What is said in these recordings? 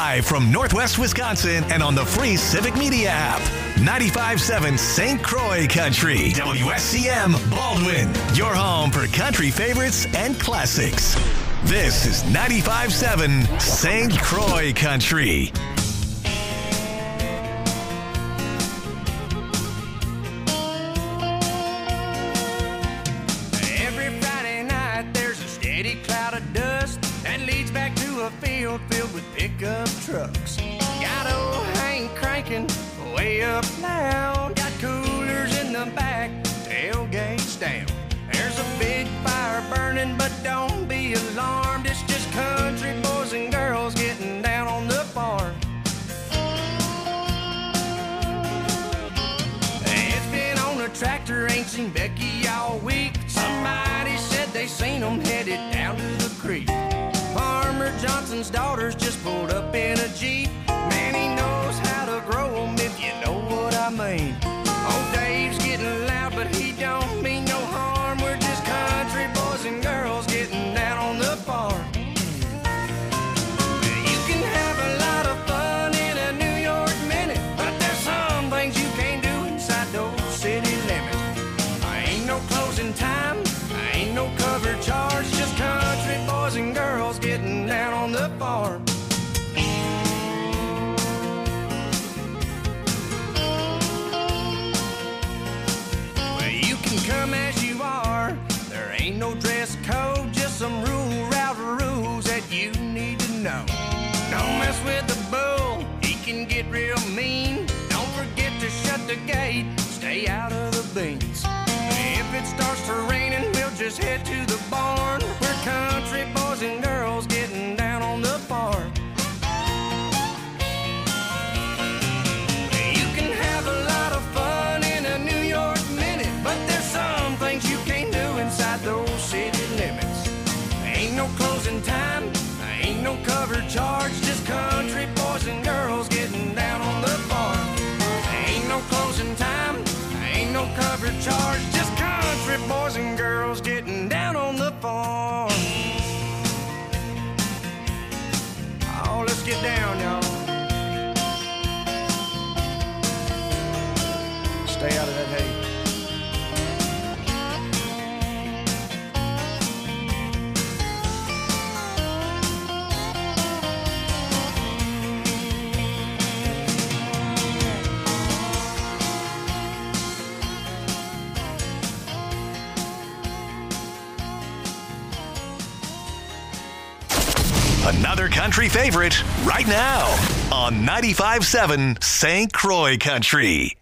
Live from Northwest Wisconsin and on the free Civic Media app. 95.7 St. Croix Country. WSCM Baldwin. Your home for country favorites and classics. This is 95.7 St. Croix Country. Every Friday night there's a steady cloud of dust that leads back to a field filled with pickup trucks. Got old Hank cranking way up loud. Got coolers in the back, tailgates down. There's a big fire burning, but don't be alarmed. It's just country boys and girls getting down on the farm. It's been on a tractor, ain't seen Becky all week. Somebody said they seen them headed down to the creek. Farmer Johnson's daughters just pulled up in a Jeep. Man, he knows how to grow them, if you know what I mean. Old Dave's getting loud, but he don't mean no harm. We're just country boys and girls getting down on the farm. You can have a lot of fun in a New York minute, but there's some things you can't do inside those city limits. Ain't no closing time, ain't no cover charge, just country boys and girls getting down on the farm. Well, you can come as you are, there ain't no dress code, just some route rules that you need to know. Don't mess with the bull, he can get real mean. Don't forget to shut the gate, stay out of the beans. If it starts to raining, we'll just head to the barn. We're country boys and girls getting down on the farm. You can have a lot of fun in a New York minute, but there's some things you can't do inside those city limits. Ain't no closing time, ain't no cover charge, just country boys and girls getting down on the farm. Ain't no closing time, ain't no cover charge, just country boys and girls getting down on the farm. Oh, let's get down, y'all. Stay out of that hay. Another country favorite right now on 95.7 St. Croix Country.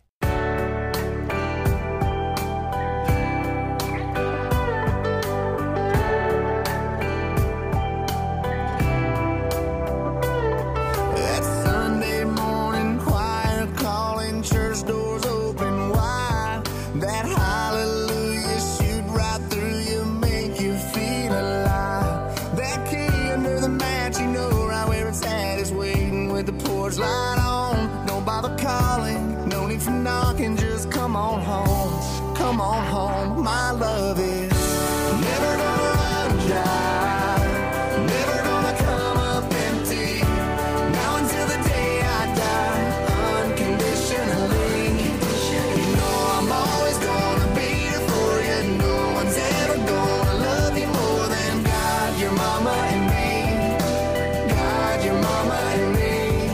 That Sunday morning choir calling, church doors open wide. That hallelujah shoot right through you, make you feel alive. That key under the mat, you know right where it's at, is waiting with the porch light on. Don't bother calling, no need for knocking, just come on home. Come on home, my love is never gonna run dry. Never gonna come up empty. Now until the day I die, unconditionally. You know I'm always gonna be here for you. No one's ever gonna love you more than God, your mama and me. God, your mama and me.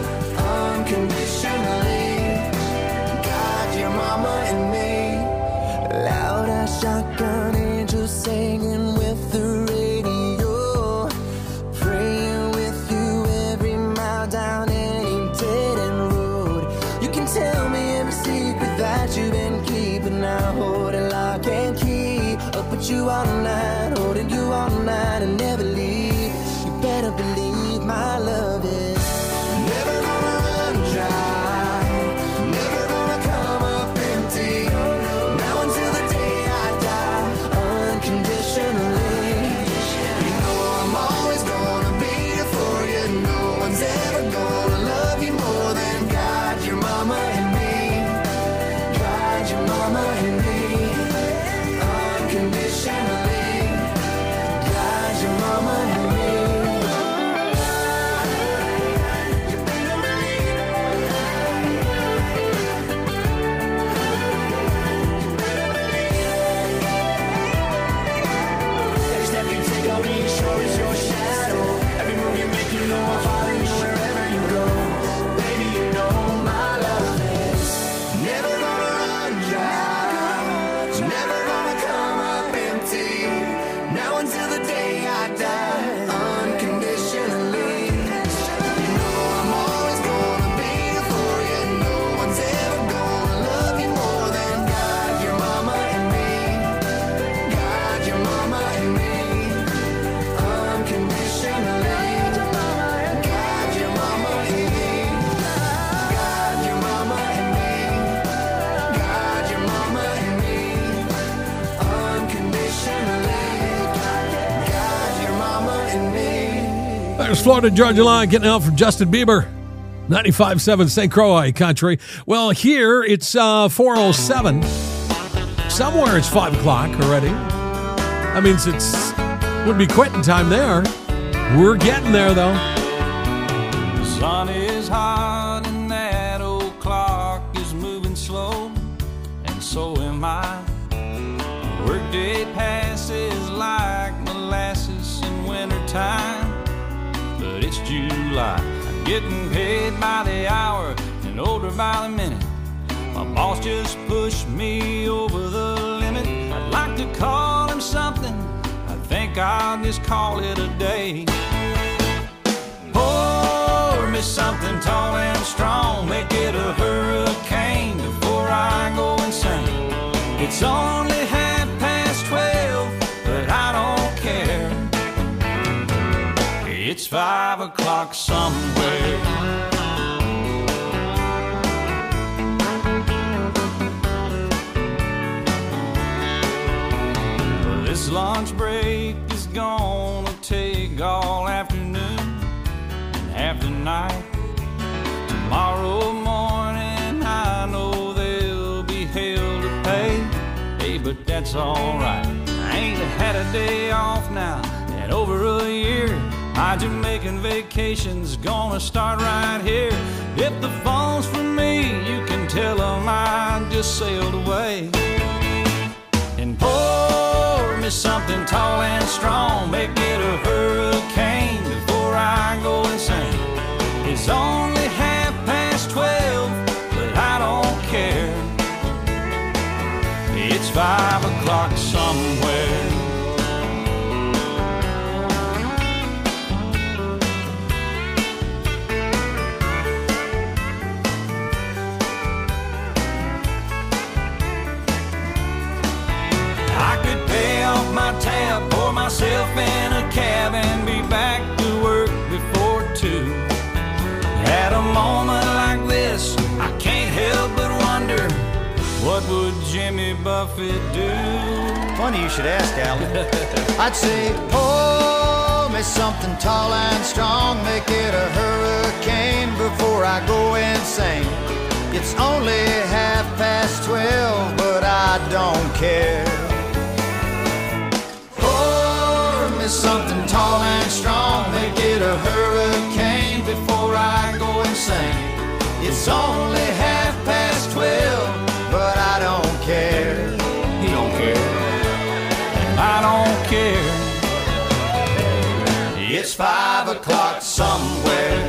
Unconditionally. God, your mama and me. Loud as shotgun angels singing with the radio, praying with you every mile down any dead end road. You can tell me every secret that you've been keeping. I hold it lock and key, up with you all night, holding you all night and never leave. You better believe my love is never gonna run dry. Never gonna come up empty. Now until the day I die, unconditionally. You know I'm always gonna be here for you. No one's ever gonna love you more than God, your mama and me. God, your mama and me. Unconditionally. God, your mama and me. There's Florida Georgia Line getting out from Justin Bieber. 95.7 St. Croix Country. Well, here it's 4:07. Somewhere it's 5 o'clock already. That means would be quitting time there. We're getting there, though. The sun is hot and that old clock is moving slow, and so am I. Workday passes like molasses in wintertime, but it's July. I'm getting paid by the hour and older by the minute. My boss just pushed me over the limit. I'd like to call him something. I think I'll just call it a day. Pour me something tall and strong, make it a hurricane before I go insane. It's only 12:30, but I don't care. It's 5 o'clock somewhere. Well, this lunch break is gonna take all afternoon and half the night. Tomorrow morning I know there'll be hell to pay. Hey, but that's alright. I ain't had a day off now in over a year. My Jamaican vacation's gonna start right here. If the phone's for me, you can tell them I just sailed away. And pour me something tall and strong, make it a hurricane before I go insane. It's only 12:30, but I don't care. It's 5 o'clock somewhere. I could pay off my tab, pour myself in a cab, and be back to work before 2. At a moment like this, I can't help but wonder, what would Jimmy Buffett do? Funny you should ask, Alan. I'd say, pour me something tall and strong, make it a hurricane before I go insane. It's only 12:30, but I don't care. Pour me something tall and strong, make it a hurricane before I go insane. It's only 12:30, but I don't care. He don't care, and I don't care. It's 5 o'clock somewhere.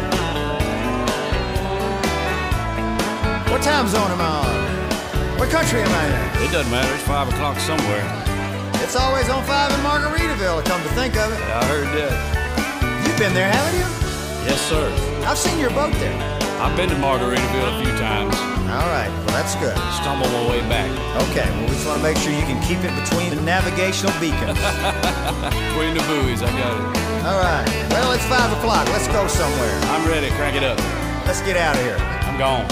What time zone am I on? What country am I in? It doesn't matter, it's 5 o'clock somewhere. It's always on 5 in Margaritaville, come to think of it. I heard that. You've been there, haven't you? Yes, sir. I've seen your boat there. I've been to Margaritaville a few times. All right, well, that's good. Stumble my way back. Okay, well, we just want to make sure you can keep it between the navigational beacons. Between the buoys, I got it. All right, well, it's 5 o'clock. Let's go somewhere. I'm ready, crank it up. Let's get out of here. I'm gone.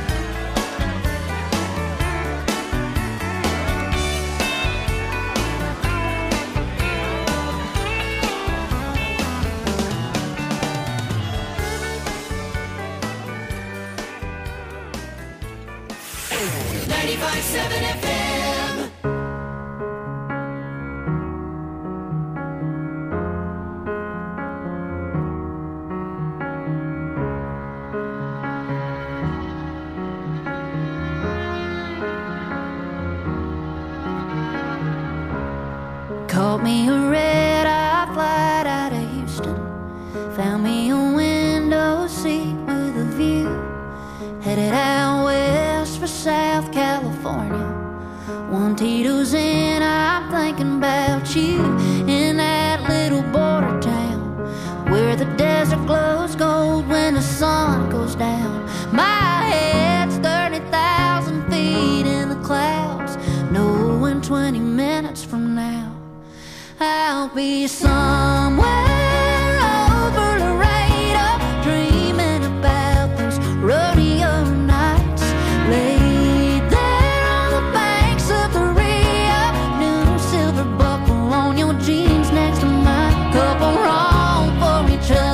Caught me a red-eye flight out of Houston. Found me a window seat with a view. Headed out west for South California. One Tito's in, I'm thinking about you. In that little border town where the desert glows gold when the sun goes down. My head's 30,000 feet in the clouds, knowing 20 minutes from now I'll be somewhere over Laredo, dreaming about those rodeo nights. Laid there on the banks of the Rio, new silver buckle on your jeans next to mine. Couple wrong for each other.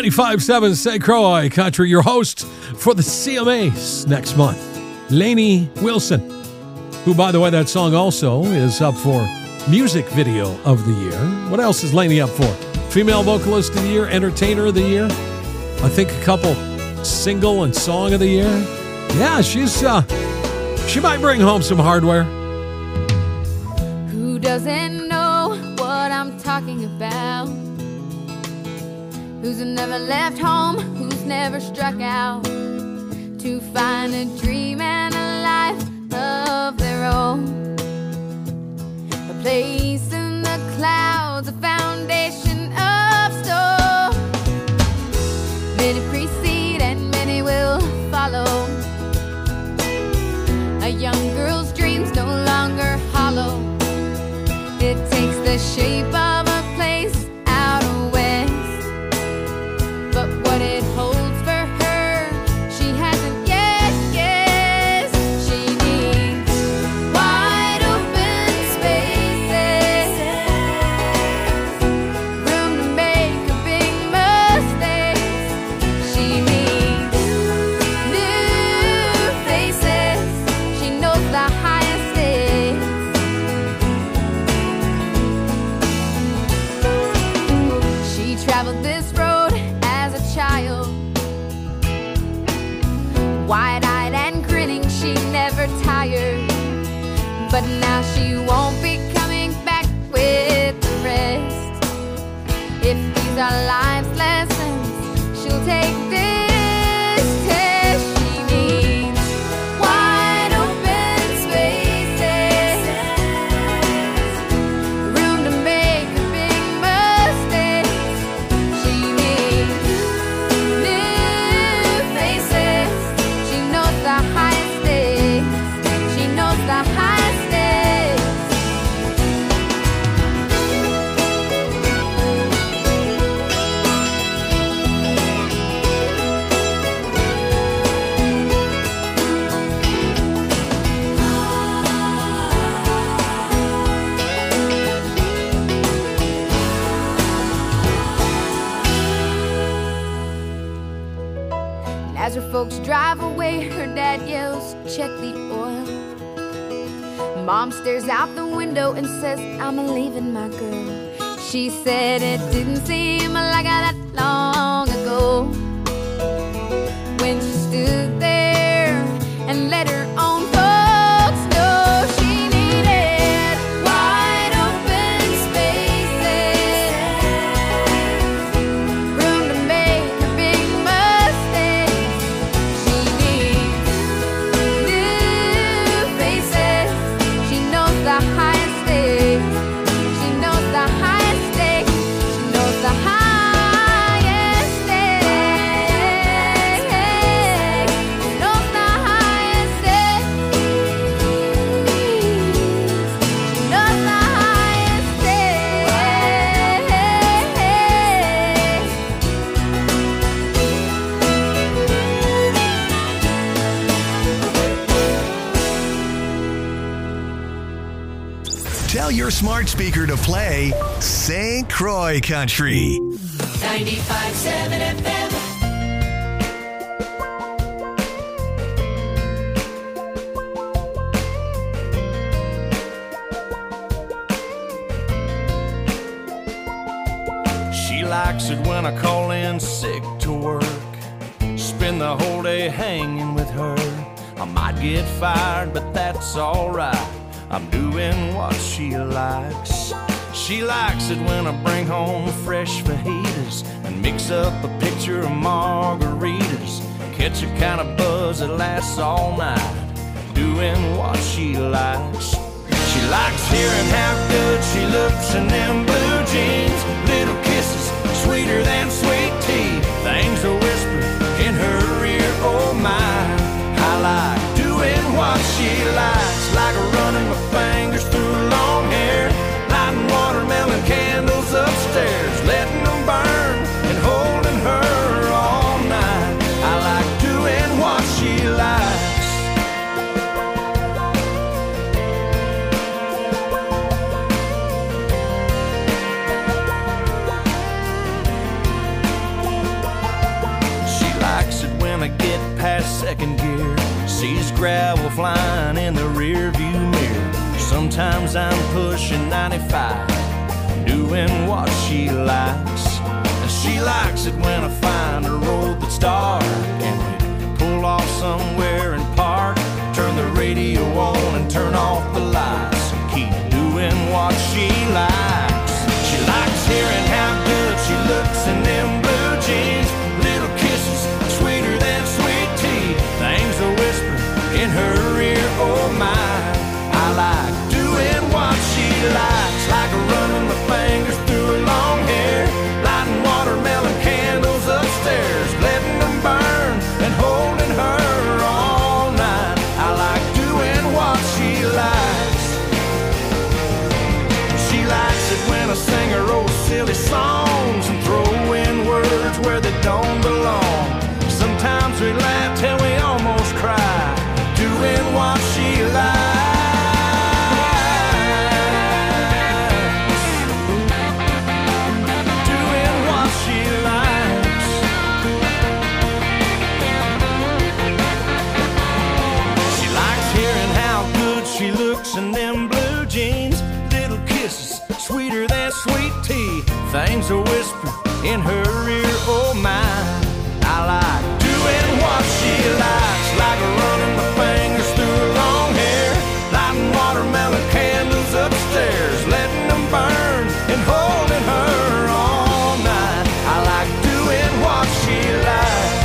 95.7 St. Croix Country, your host for the CMAs next month, Lainey Wilson, who, by the way, that song also is up for Music Video of the Year. What else is Lainey up for? Female Vocalist of the Year, Entertainer of the Year. I think a couple Single and Song of the Year. Yeah, she might bring home some hardware. Who doesn't know what I'm talking about? Who's never left home, who's never struck out to find a dream and a life of their own. A place in the clouds, a foundation of stone. Many precede and many will follow. A young girl's dreams no longer hollow. It takes the shape of a place out west. But what it holds for her, she hasn't yet guessed. She needs wide open spaces, room to make a big mistakes. She needs new faces. She knows the highest stakes. She traveled this road as a child, wide-eyed and grinning, she never tired. But now she won't be coming back with the rest. If these are life's lessons, she'll take this test. She needs wide open spaces, room to make a big mistake. She needs new faces. She knows the highest stakes. She knows the highest stakes. As her folks drive away, her dad yells, "Check the oil." Mom stares out the window and says, "I'm leaving my girl." She said it didn't seem like that long ago when she stood there and let her own folks know she needed wide open spaces, room to make a big mistake. She needs new faces. She knows the highest stakes. She knows the highest stakes. She knows the highest stakes. She knows the highest stakes. She knows the highest stakes. Tell your smart speaker to play St. Croix Country. 95.7 FM. She likes it when I call in sick to work. Spend the whole day hanging with her. I might get fired, but that's alright. I'm doing what she likes. She likes it when I bring home fresh fajitas and mix up a picture of margaritas. Catch a kind of buzz that lasts all night. Doing what she likes. She likes hearing how good she looks in them blue jeans. Little kisses, sweeter than sweet tea. Things are whispered in her ear, oh my. I like doing what she likes. Like running my fingers through long hair. Lighting watermelon candles upstairs. Letting them burn and holding her all night. I like doing what she likes. second gear. Sees gravel flying in the rear view mirror. Sometimes I'm pushing 95, doing what she likes. And she likes it when I find a road that's dark and we pull off somewhere and park. Turn the radio on and turn off the lights. Keep doing what she likes. She likes hearing how good she looks in them blue jeans. Little kisses sweeter than sweet tea. Things are whispered in her ear, oh my. I like doing what she likes, like running my fingers through her long hair, lighting watermelon candles upstairs, letting them burn and holding her all night. I like doing what she likes. She likes it when I sing her old silly songs and throw in words where they don't belong. Sometimes we laugh till we almost cry, doing what she likes. She looks in them blue jeans, little kisses sweeter than sweet tea. Things are whispered in her ear, oh my. I like doing what she likes, like running my fingers through her long hair, lighting watermelon candles upstairs, letting them burn and holding her all night. I like doing what she likes.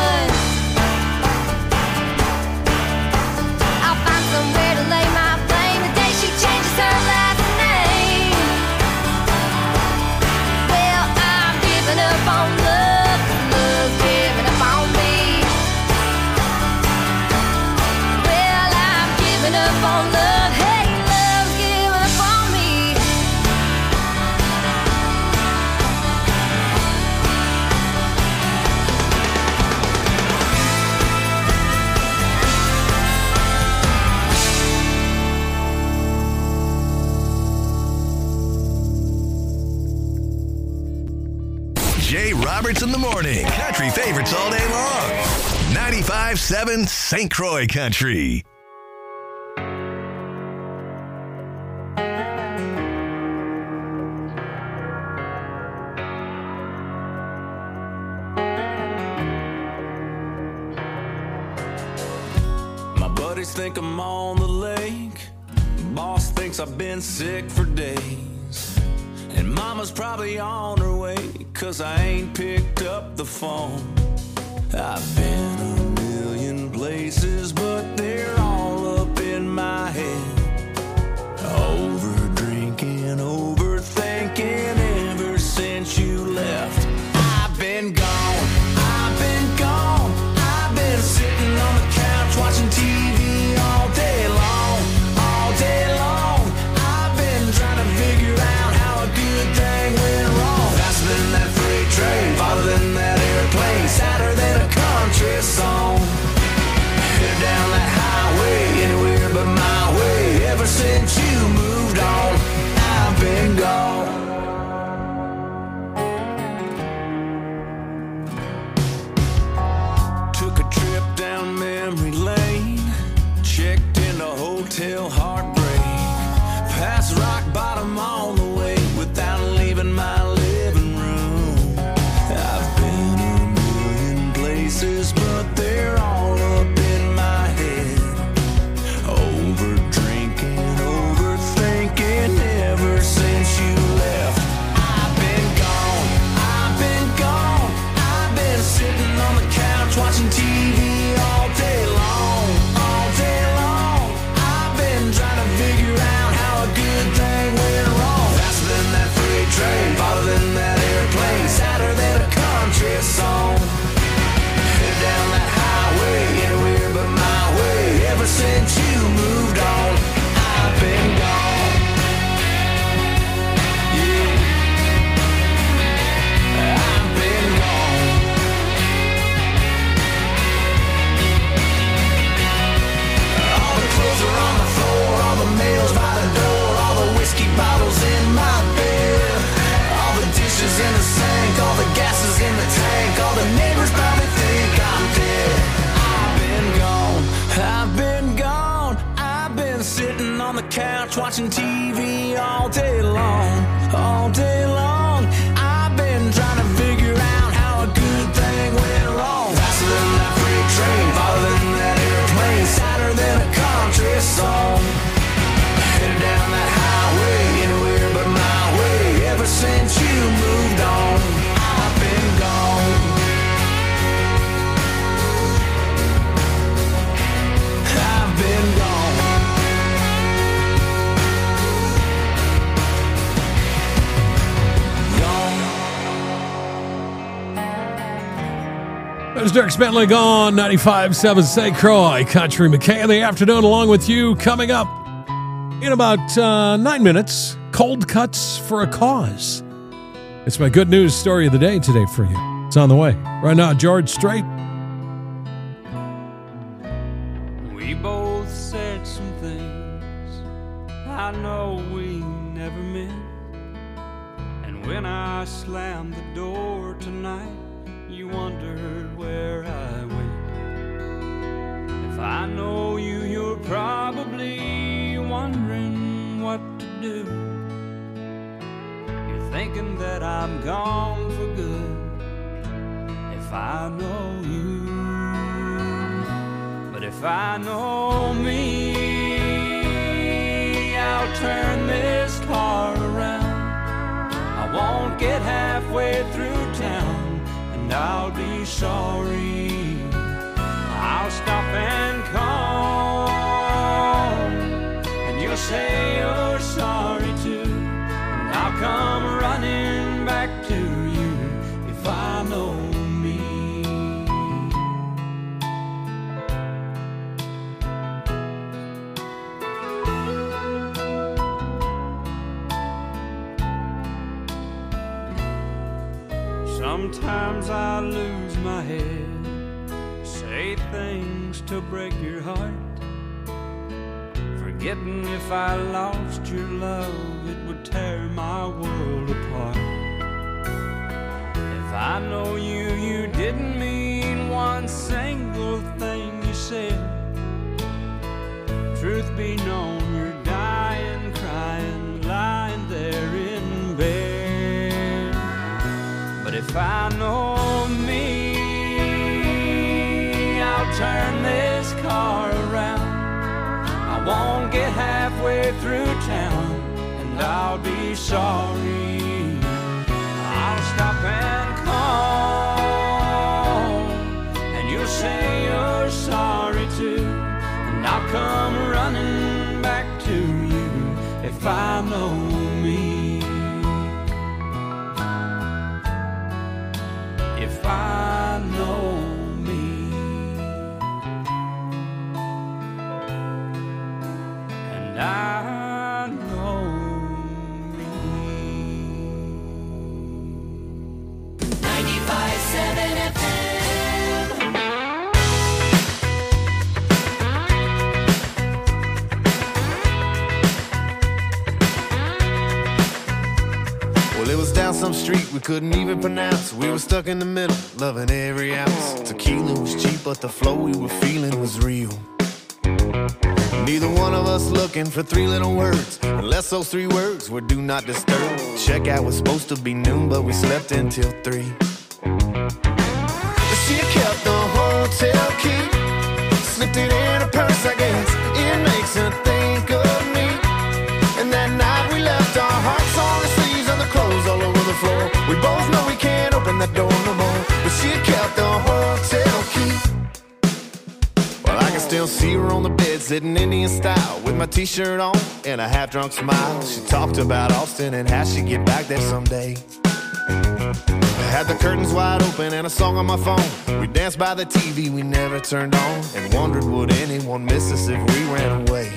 I'll find somewhere to lay my blame. Jay Roberts in the morning. Country favorites all day long. 95.7 St. Croix Country. My buddies think I'm on the lake. Boss thinks I've been sick for days. And mama's probably on her way, 'cause I ain't picked up the phone. I've been a million places, but they're all up in my head. Over drinking, overthinking ever since you left. I've been gone, I've been gone. I've been sitting on the couch watching TV all day long, all day long. I've been trying to figure out how a good thing went wrong. Faster than that freight train, farther than that airplane, sadder than a country song. Headed down that highway, anywhere but my way. Ever since you moved on, I've been gone. Took a trip down memory lane, checked into Hotel Heartbreak, past rock bottom on the way without leaving my living room. I've been a million places, but they're all up in my head. Over drinking, overthinking ever since you left. I've been gone, I've been gone. I've been sitting on the couch watching TV all day long, all day long. I've been trying to figure out how a good thing went wrong. Faster than that freight train, farther than that airplane, sadder than a country song. Headed down that highway, anywhere but my way. Ever since you moved on, I've been gone. Yeah, I've been gone. All the clothes are on the floor, all the mail's by the door, all the whiskey bottles in my bed, all the dishes in the sink, all the gas is in the tank, all the neighbors probably think I'm dead. I've been gone, I've been gone. I've been sitting on the couch watching TV all day long, all day long. I've been trying to figure out how a good thing went wrong. Faster than that freight train, farther than that airplane, sadder than a country song. Headed down that highway, anywhere but my way. Ever since you moved on, I've been gone. I've been gone. There's Dirk Bentley gone. 95.7 St. Croix Country. McKay in the afternoon along with you. Coming up in about 9 minutes, Cold Cuts for a Cause. It's my good news story of the day today for you. It's on the way. Right now, George Strait. We both said some things I know we never meant. And when I slammed the door tonight, you wondered where I went. If I know you, you're probably wondering what to do. You're thinking that I'm gone for good. If I know you, but if I know me, I'll turn this car around. I won't get halfway through town, and I'll be sorry. I'll stop and call, and you'll say you're sorry too, and I'll come running back to you if I know me. Sometimes I lose my head, say things to break your heart, forgetting if I lost your love, it would tear my world apart. If I know you didn't mean one single thing you said. Truth be known, you're dying, crying, lying there in bed. But if I know me, I'll turn this car around. I won't get halfway through town, and I'll be sorry. I'll stop and call, and you'll say you're sorry too, and I'll come running back to you if I know me. If I know me. And I know me. 95.7 FM. Well, it was down some street we couldn't even pronounce. We were stuck in the middle, loving every ounce. Tequila was cheap, but the flow we were feeling was real. Neither one of us looking for three little words, unless those three words were do not disturb. Checkout was supposed to be noon, but we slept until 3. She kept the hotel key, slipped it in her purse, I guess. It makes her think of me. And that night we left our hearts on the sleeves and the clothes all over the floor. We both know we can't open that door no more, but she kept the hotel key. Well, I can still see her on the bed, sitting Indian style, with my t-shirt on and a half-drunk smile. She talked about Austin and how she'd get back there someday. I had the curtains wide open and a song on my phone. We danced by the TV we never turned on, and wondered would anyone miss us if we ran away.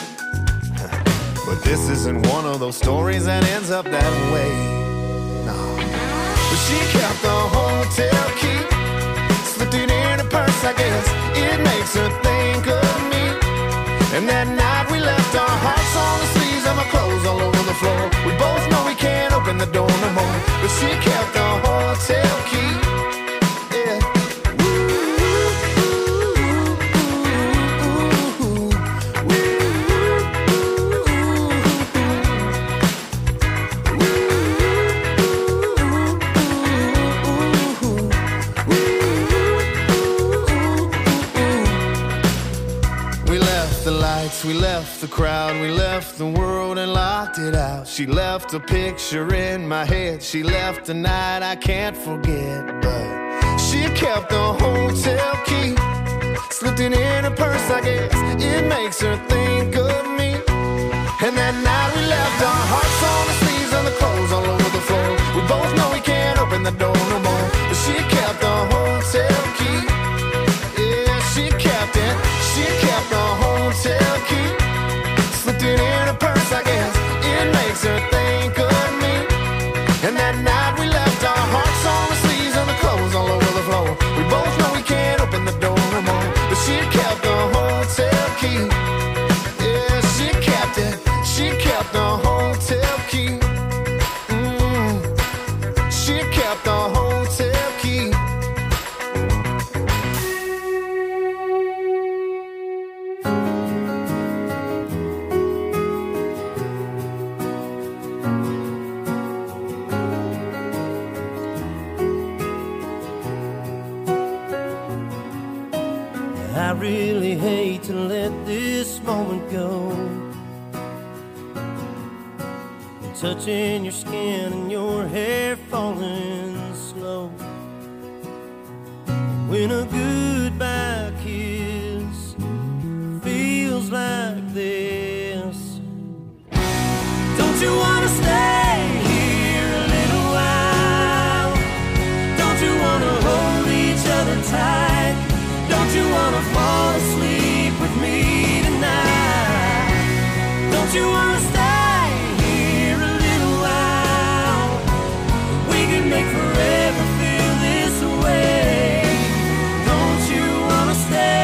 But this isn't one of those stories that ends up that way. No. But she kept the hotel key, slipped it in her purse, I guess. It makes her think of me. And that night we left our hearts on the sleeves and my clothes all over the floor. We both know we can't open the door no more, but she kept the hotel key. Yeah. We left the crowd, we left the world and locked it out. She left a picture in my head, she left a night I can't forget. But she kept the hotel key, slipped it in her purse, I guess. It makes her think of me. And that night we left our hearts on the sleeves and the clothes all over the floor. We both know we can't open the door no more, but she kept the hotel key. Yeah, she kept it. She kept the hotel key, slipped it in her purse, I guess. It makes her think of me. And that night we left our hearts on the sleeves and the clothes all over the floor. We both know we can't open the door no more, but she kept the hotel key. Yeah, she kept it. She kept the hotel key. She kept the hotel key. I really hate to let this moment go. Touching your skin and your hair falling slow. When a goodbye kiss feels like this. Don't you wanna stay here a little while? Don't you wanna hold each other tight? Don't you wanna fall asleep with me tonight? Don't you wanna stay here a little while? We can make forever feel this way. Don't you wanna stay?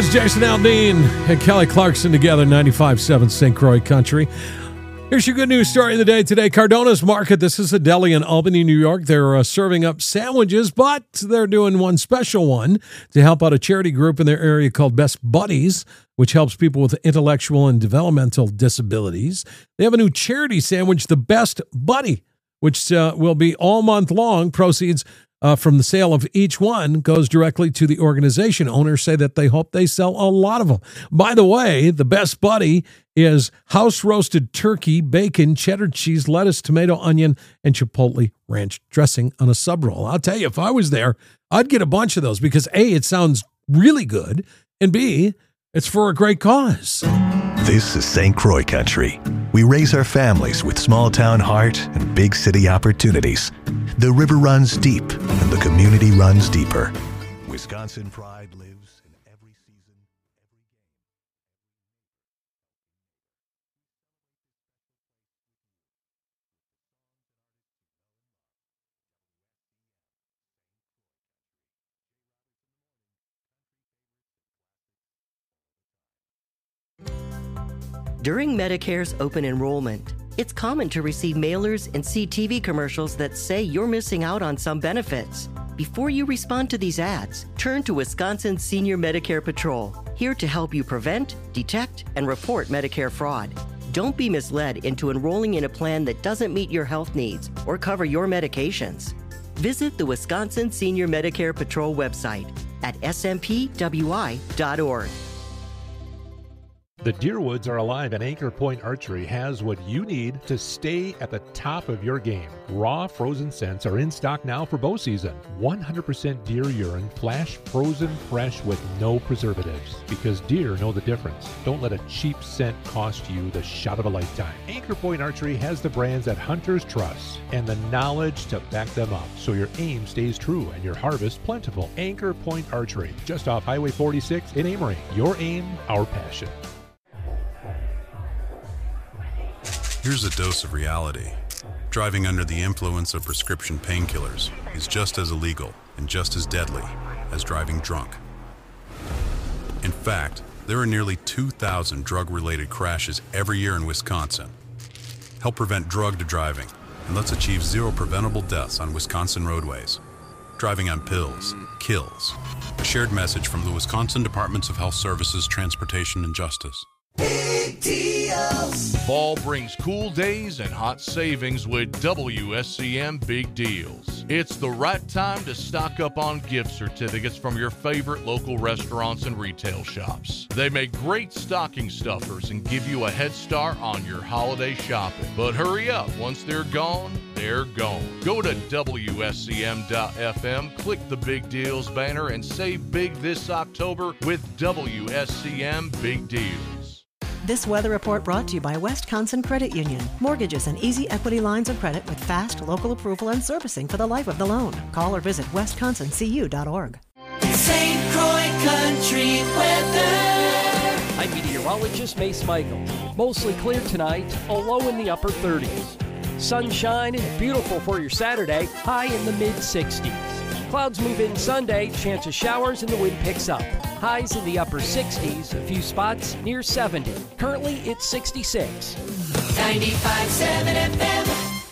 Here's Jason Aldean and Kelly Clarkson together, 95.7 St. Croix Country. Here's your good news story of the day today. Cardona's Market, this is a deli in Albany, New York. They're serving up sandwiches, but they're doing one special one to help out a charity group in their area called Best Buddies, which helps people with intellectual and developmental disabilities. They have a new charity sandwich, the Best Buddy, which will be all month long. Proceeds from the sale of each one goes directly to the organization. Owners say that they hope they sell a lot of them. By the way, the Best Buddy is house-roasted turkey, bacon, cheddar cheese, lettuce, tomato, onion, and chipotle ranch dressing on a sub roll. I'll tell you, if I was there, I'd get a bunch of those because A, it sounds really good, and B, it's for a great cause. This is St. Croix Country. We raise our families with small-town heart and big city opportunities. The river runs deep, and the community runs deeper. Wisconsin pride lives in every season, During Medicare's open enrollment, it's common to receive mailers and see TV commercials that say you're missing out on some benefits. Before you respond to these ads, turn to Wisconsin Senior Medicare Patrol, here to help you prevent, detect, and report Medicare fraud. Don't be misled into enrolling in a plan that doesn't meet your health needs or cover your medications. Visit the Wisconsin Senior Medicare Patrol website at smpwi.org. The Deerwoods are alive, and Anchor Point Archery has what you need to stay at the top of your game. Raw frozen scents are in stock now for bow season. 100% deer urine, flash frozen fresh with no preservatives. Because deer know the difference. Don't let a cheap scent cost you the shot of a lifetime. Anchor Point Archery has the brands that hunters trust and the knowledge to back them up, so your aim stays true and your harvest plentiful. Anchor Point Archery, just off Highway 46 in Amory. Your aim, our passion. Here's a dose of reality. Driving under the influence of prescription painkillers is just as illegal and just as deadly as driving drunk. In fact, there are nearly 2,000 drug-related crashes every year in Wisconsin. Help prevent drug to driving, and let's achieve zero preventable deaths on Wisconsin roadways. Driving on pills kills. A shared message from the Wisconsin Departments of Health Services, Transportation, and Justice. Big deals. Fall brings cool days and hot savings with WSCM Big Deals. It's the right time to stock up on gift certificates from your favorite local restaurants and retail shops. They make great stocking stuffers and give you a head start on your holiday shopping. But hurry up, once they're gone, they're gone. Go to WSCM.FM, click the Big Deals banner, and save big this October with WSCM Big Deals. This weather report brought to you by Wisconsin Credit Union. Mortgages and easy equity lines of credit with fast local approval and servicing for the life of the loan. Call or visit wisconsincu.org. St. Croix Country weather. I'm meteorologist Mace Michaels. Mostly clear tonight, a low in the upper 30s. Sunshine and beautiful for your Saturday, high in the mid-60s. Clouds move in Sunday, chance of showers and the wind picks up. Highs in the upper 60s, a few spots near 70. Currently, it's 66. 95.7 FM.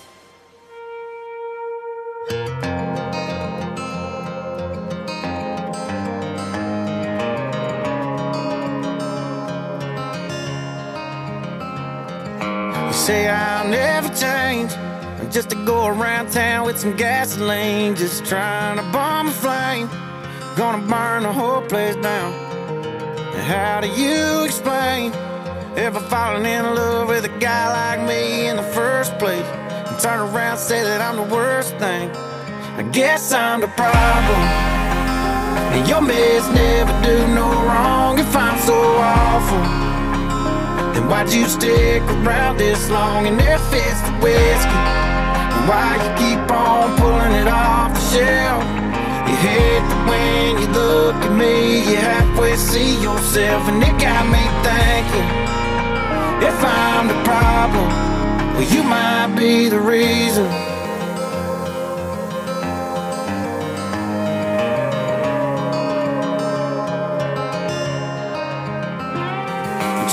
You say I'll never change, just to go around town with some gasoline, just trying to bomb a flame. Gonna burn the whole place down. And how do you explain ever falling in love with a guy like me in the first place, and turn around and say that I'm the worst thing? I guess I'm the problem, and your mess never do no wrong. If I'm so awful, then why'd you stick around this long? And if it's the whiskey, then why you keep on pulling it off the shelf? You hate that when you look at me, you halfway see yourself, and it got me thinking, if I'm the problem, well, you might be the reason.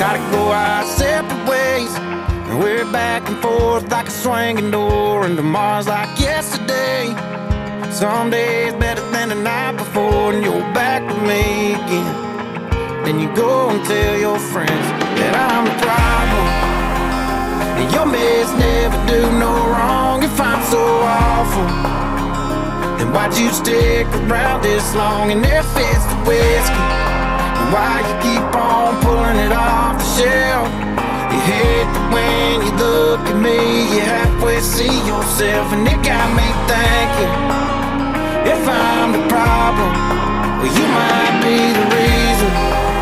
try to go our separate ways, and we're back and forth like a swinging door, and tomorrow's like yesterday. Some days better than the night before, and you're back with me again. Then you go and tell your friends that I'm the problem, and your mess never do no wrong. If I'm so awful, then why'd you stick around this long? And if it's the whiskey, then why you keep on pulling it off the shelf? You hate that when you look at me, you halfway see yourself, and it got me thinking, if I'm the problem, well, you might be the reason.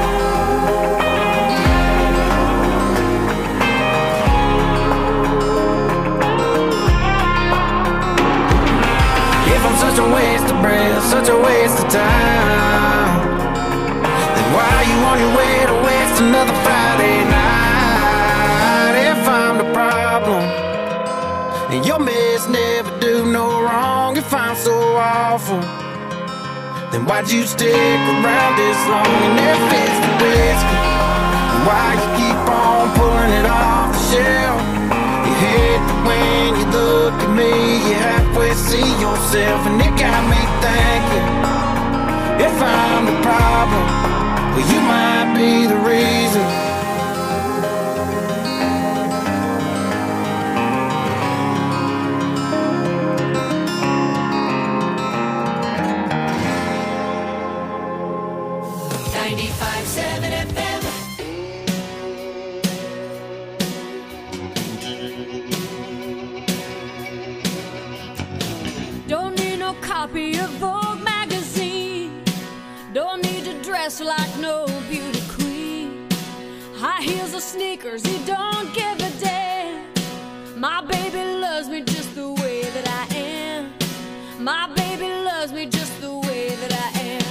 If I'm such a waste of breath, such a waste of time, then why are you on your way to waste another Friday night? If I'm the problem, and your mess never do no wrong. If I'm so awful, then why'd you stick around this long? And if it's the whiskey, then why you keep on pulling it off the shelf? You hate that when you look at me, you halfway see yourself, and it got me thinking, if I'm the problem, well, you might be the reason. Copy of Vogue magazine. Don't need to dress like no beauty queen. High heels or sneakers, he don't give a damn. My baby loves me just the way that I am. My baby loves me just the way that I am.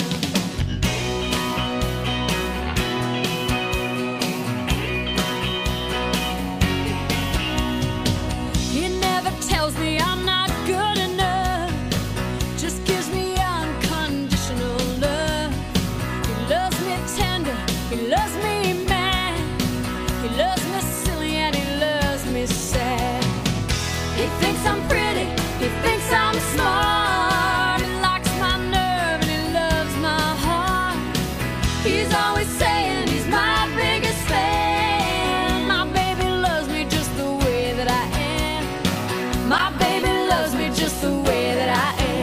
He never tells me I'm not good enough. Gives me unconditional love. He loves me tender, he loves me mad, he loves me silly and he loves me sad. He thinks I'm pretty, he thinks I'm smart, he likes my nerve and he loves my heart. He's always saying he's my biggest fan. My baby loves me just the way that I am. My baby loves me just the way that I am.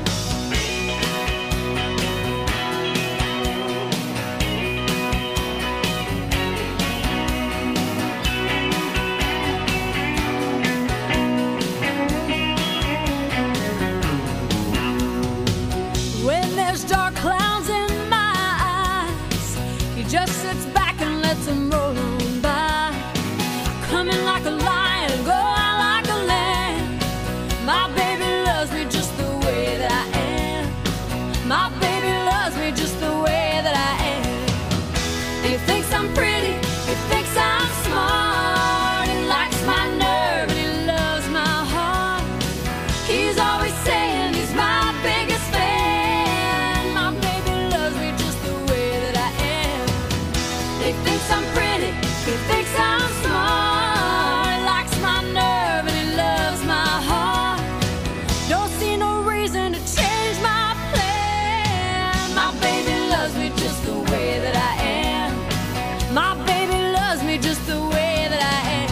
'em roll on by. Coming like a lion, go out like a lamb. My baby loves me just the way that I am. My baby loves me just the way that I am. He thinks I'm pretty, he thinks I'm smart. He likes my nerve and he loves my heart. He's always saying he's my biggest fan. My baby loves me just the way that I am. He thinks I'm pretty, he thinks I'm smart. He likes my nerve and he loves my heart. Don't see no reason to change my plan. My baby loves me just the way that I am. My baby loves me just the way that I am.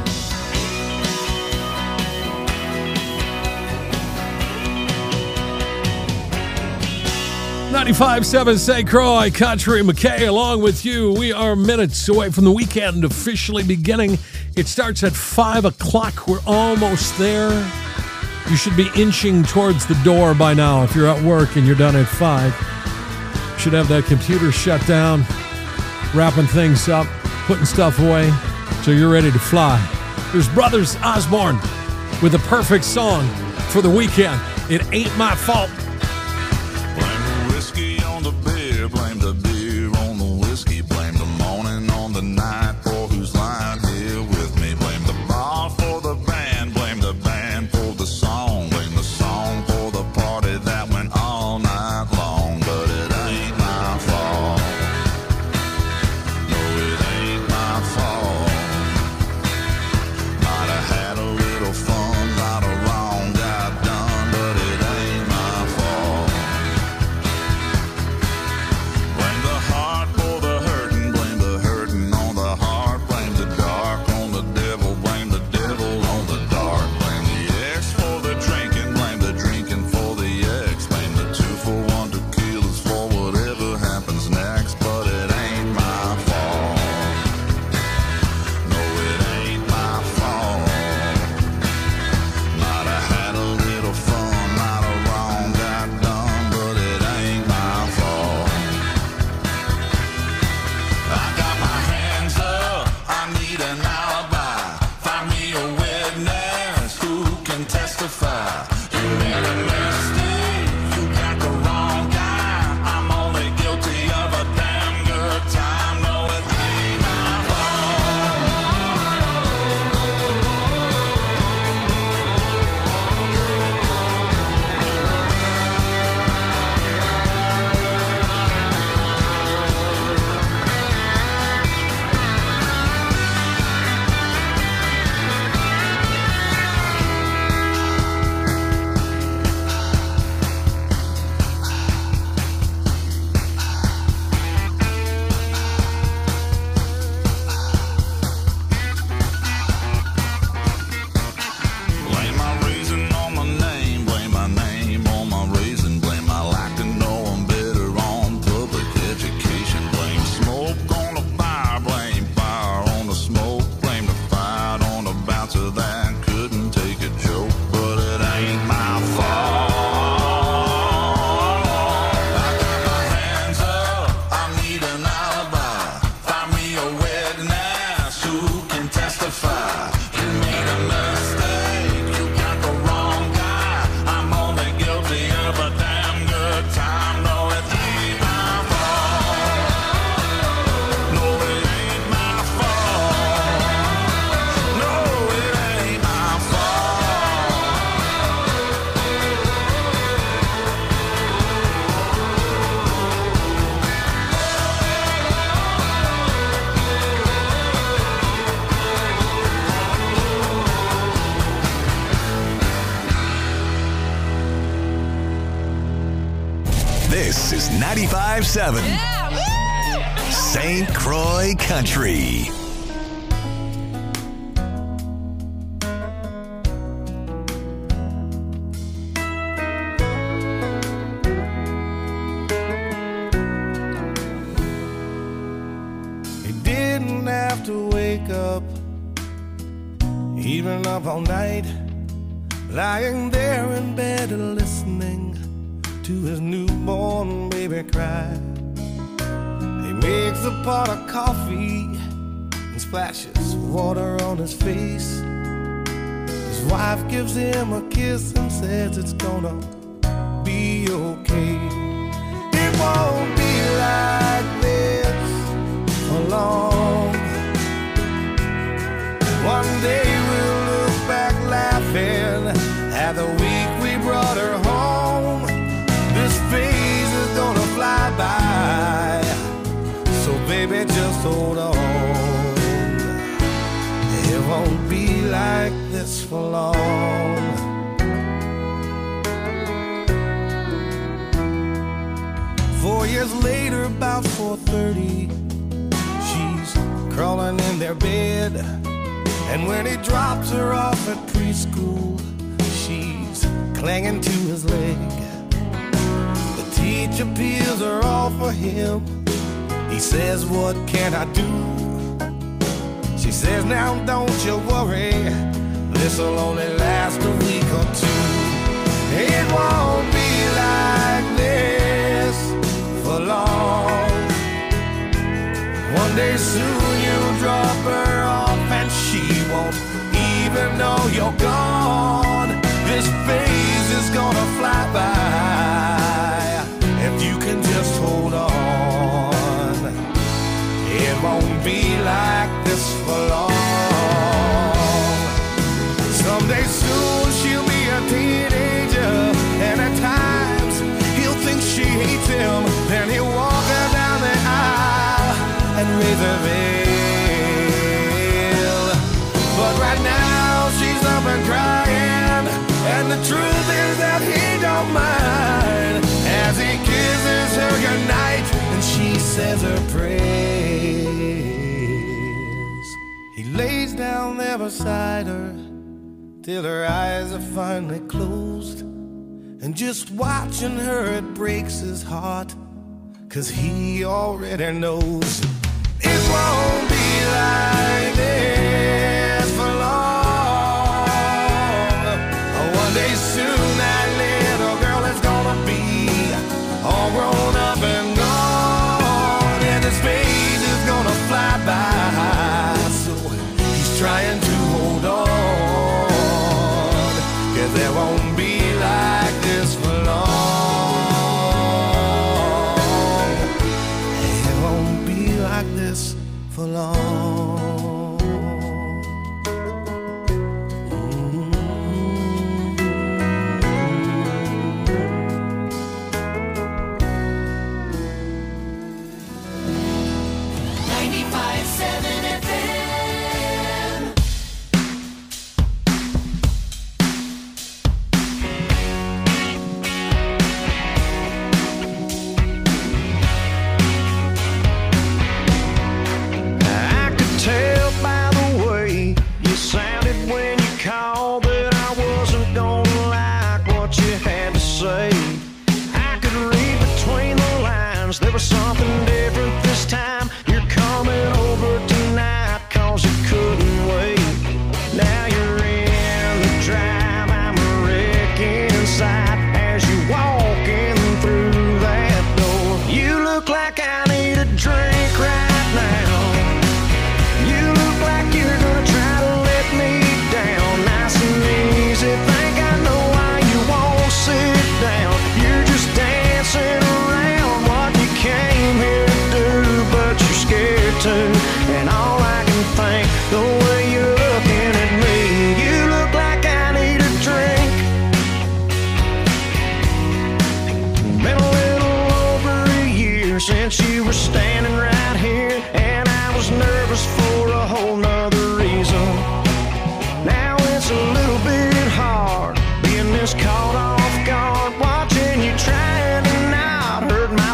95.7 St. Croix Country. McKay along with you. We are minutes away from the weekend officially beginning. It starts at 5 o'clock. We're almost there. You should be inching towards the door by now if you're at work and you're done at 5. You should have that computer shut down, wrapping things up, putting stuff away so you're ready to fly. There's Brothers Osborne with a perfect song for the weekend. It Ain't My Fault. Whiskey on the beer, blame the beer on the whiskey, blame the morning on the night for who's lying here with me, blame the bar for the band, blame the band for the song, blame the song for the party that went all night long, but it ain't my fault. No, it ain't my This is 95.7 St. Croix Country. He didn't have to wake up, even up all night, lying there in bed listening to his newborn baby cry. He makes a pot of coffee and splashes water on his face. His wife gives him a kiss and says it's gonna be okay. It won't be like this for long. One day we'll look back laughing at the week we brought her home. This phase is gonna fly by, so baby just hold on. It won't be like this for long. 4 years later, about 4:30, she's crawling in their bed. And when he drops her off at preschool, she's clinging to his leg. The teacher peels her off for him. He says, what can I do? She says, now don't you worry, this'll only last a week or two. It won't be like this for long. One day soon you'll drop her off and she won't even know you're gone. This phase is gonna fly by if you can just hold on. It won't be like this for long. Someday soon she'll be a teenager, and at times he'll think she hates him. Then he'll walk her down the aisle and raise her veil. But right now she's up and crying, and the truth is that he don't mind as he kisses her goodnight and she says her prayers. He lays down there beside her till her eyes are finally closed, and just watching her it breaks his heart, 'cause he already knows it won't be like this for long. One day soon that little girl is gonna be all grown up and gone, and his phase is gonna fly by, so he's trying to hold on, 'cause there won't be like this for long. It won't be like this for long. There was something different this time. You're coming over tonight 'cause you couldn't wait. Now you're in the drive, I'm a wreck inside as you walking through that door. You look like I need a drink right now. You look like you're gonna try to let me down. Nice and easy, think I know why you won't sit down. You're just dancing around what you came here to do, but you're scared to. And all I can think, the way you're looking at me, you look like I need a drink. Been a little over a year since you were standing right here, and I was nervous for a whole nother reason. Now it's a little bit hard being this caught off guard, watching you trying to not hurt my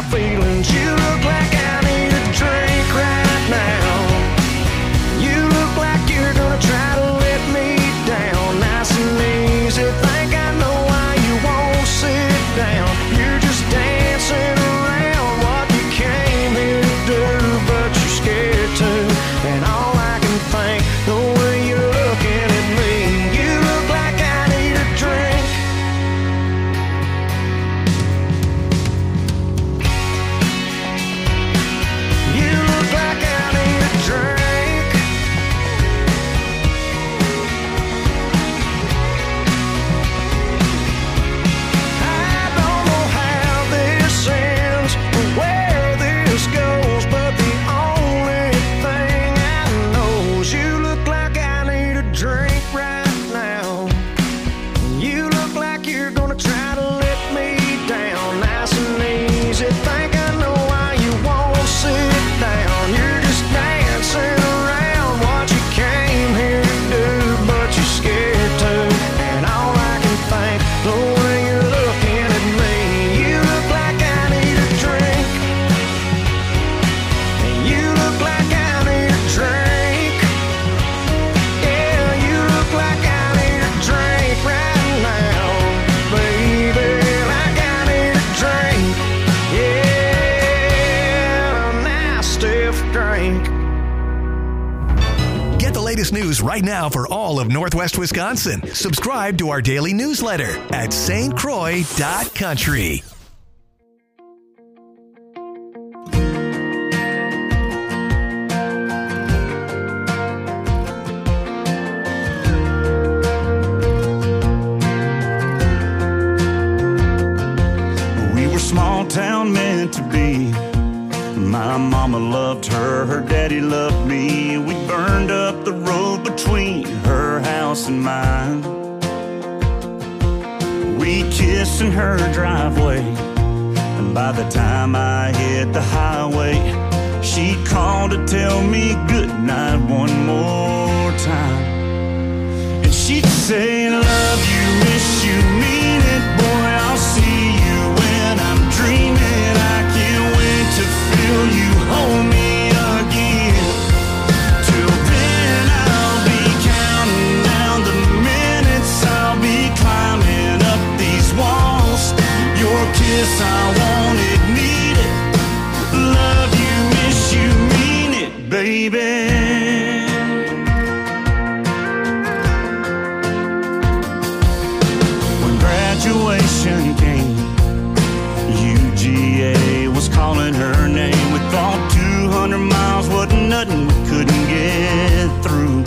latest news right now for all of Northwest Wisconsin. Subscribe to our daily newsletter at stcroix.country. We were small town meant to be. My mama loved her, her daddy loved me. We burned up the road between her house and mine. We kissed in her driveway, and by the time I hit the highway, she called to tell me goodnight one more time. And she'd say, love you, miss you, mean it, boy, I'll see you when I'm dreaming. I can't wait to feel you hold me again. Till then I'll be counting down the minutes, I'll be climbing up these walls. Your kiss, I want it, need it. Love you, miss you, mean it, baby. When graduation came, UGA was calling her name. We thought 200 miles wasn't nothing we couldn't get through.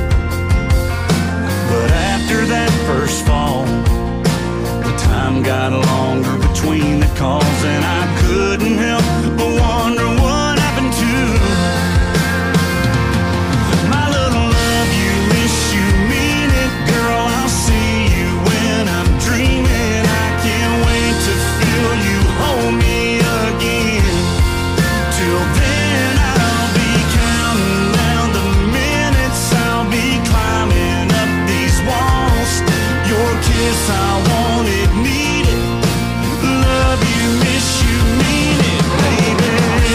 But after that first fall, the time got longer between the calls, and I couldn't help but wonder what happened to my little love you, miss you, mean it, girl, I'll see you when I'm dreaming. I can't wait to feel you hold me again. Till then I'll be counting down the minutes, I'll be climbing up these walls. Your kiss, I want it, need it. Love you, miss you, mean it, baby.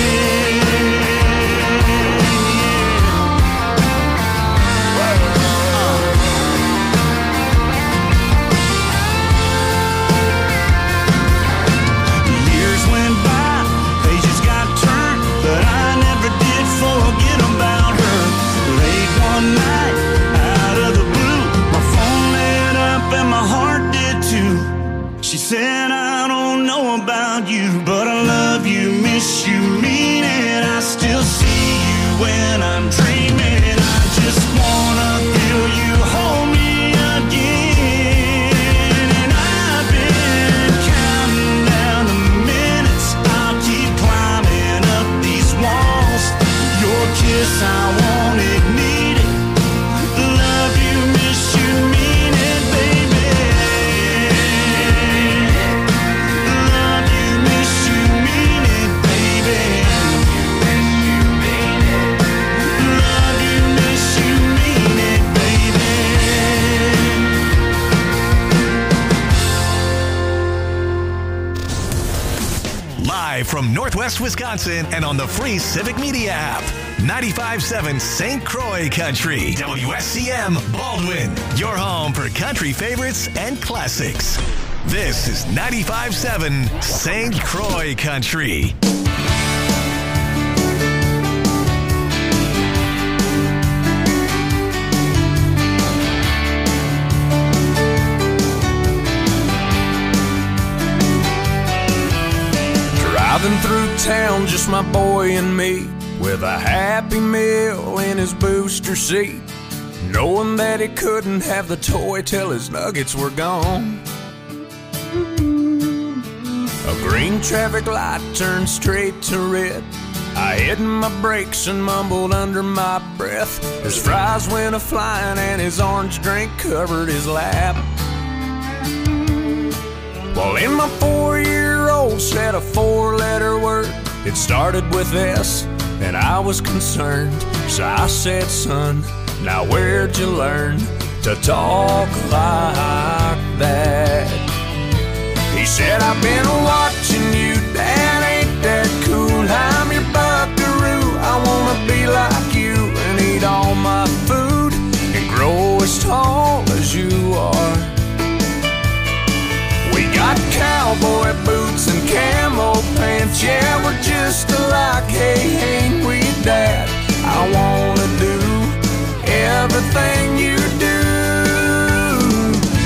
Years went by, pages got turned, but I never did forget about her. Late one night, out of the blue, my phone lit up and my heart did too. She said, I don't know about you, but I love you, miss you, mean it. I still see you when I'm dreaming. I just wanna feel you hold me again. And I've been counting down the minutes, I'll keep climbing up these walls. Your kiss, I want it, need it. Love you, miss you, mean it, baby. Love you, miss you, mean it, baby. Love you, miss you, mean it, baby. Live from Northwest Wisconsin and on the free Civic Media app. 95.7 St. Croix Country. WSCM Baldwin. Your home for country favorites and classics. This is 95.7 St. Croix Country. Driving through town, just my boy and me, with a Happy Meal in his booster seat, knowing that he couldn't have the toy till his nuggets were gone. A green traffic light turned straight to red. I hit my brakes and mumbled under my breath as fries went a-flying and his orange drink covered his lap. Well, in my 4-year-old said a 4-letter word. It started with S, and I was concerned. So I said, son, now where'd you learn to talk like that? He said, I've been watching you, Dad, ain't that cool? I'm your buckaroo, I wanna be like you and eat all my food and grow as tall as you are. We got cowboy boots and camo pants, yeah, we're just alike, hey, ain't we, Dad? I wanna do